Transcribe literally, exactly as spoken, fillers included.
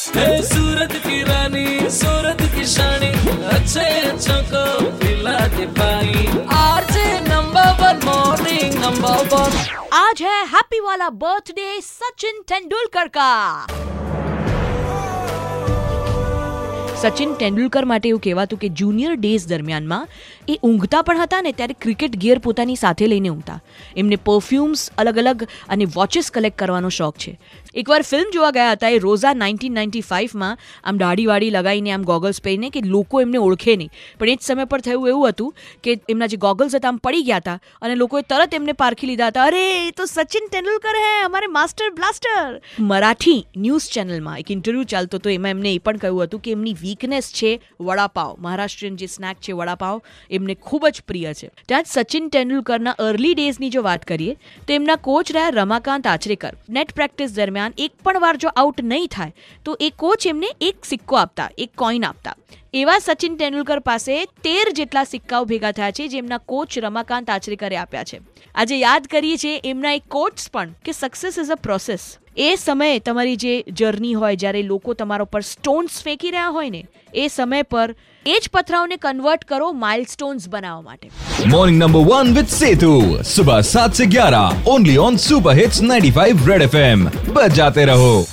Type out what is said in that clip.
सूरत की रानी सूरत की शानी अच्छे अच्छों को पिला दे पानी RJ number one morning number one. आज है हैप्पी वाला बर्थडे सचिन तेंदुलकर का। સચિન તેંડુલકર માટે એવું કહેવાતું કે જુનિયર ડેઝ દરમિયાનમાં એ ઊંઘતા પણ હતા ને ત્યારે ક્રિકેટ ગિયર પોતાની સાથે લઈને ઊંઘતા. એમને પરફ્યુમ્સ અલગ અલગ અને વોચેસ કલેક્ટ કરવાનો શોખ છે. એકવાર ફિલ્મ જોવા ગયા હતા એ રોઝા નાઇન્ટીન નાઇન્ટી ફાઇવમાં આમ દાઢીવાળી લગાવીને આમ ગોગલ્સ પહેરીને કે લોકો એમને ઓળખે નહીં. પણ એ જ સમય પર થયું એવું હતું કે એમના જે ગોગલ્સ હતા આમ પડી ગયા હતા અને લોકોએ તરત એમને પારખી લીધા હતા. અરે એ તો સચિન તેંડુલકર હે, અમારે માસ્ટર બ્લાસ્ટર. મરાઠી ન્યૂઝ ચેનલમાં એક ઇન્ટરવ્યૂ ચાલતો હતો, એમાં એમને એ પણ કહ્યું હતું કે એમની વીકનેસ છે વડાપાવ. મહારાષ્ટ્રીયન જે સ્નેક છે વડાપાવ એમને ખૂબ જ પ્રિય છે. ત્યાં જ સચિન તેંડુલકરના અર્લી ડેઝની જો વાત કરીએ તો એમના કોચ રહ્યા રમાકાંત આચરેકર. નેટ પ્રેક્ટિસ દરમિયાન એક પણ વાર જો આઉટ નહીં થાય તો એ કોચ એમને એક સિક્કો આપતા, એક કોઈન આપતા. એવા સચિન તેંડુલકર પાસે તેર જેટલા સિક્કાઓ ભેગા થયા છે જે એમના કોચ રમાકાંત આચરેકરે આપ્યા છે. આજે યાદ કરીએ છીએ એમના એક કોટ્સ પણ કે સક્સેસ ઇઝ અ પ્રોસેસ. એ સમયે તમારી જે જર્ની હોય, જ્યારે લોકો તમારા પર સ્ટોન્સ ફેંકી રહ્યા હોય ને, એ સમય પર એ જ પથરાઓને કન્વર્ટ કરો માઇલસ્ટોન્સ બનાવવા માટે. Morning number one with Setu सुबह सात से ग्यारह only on super hits ninety five red FM. बजाते रहो.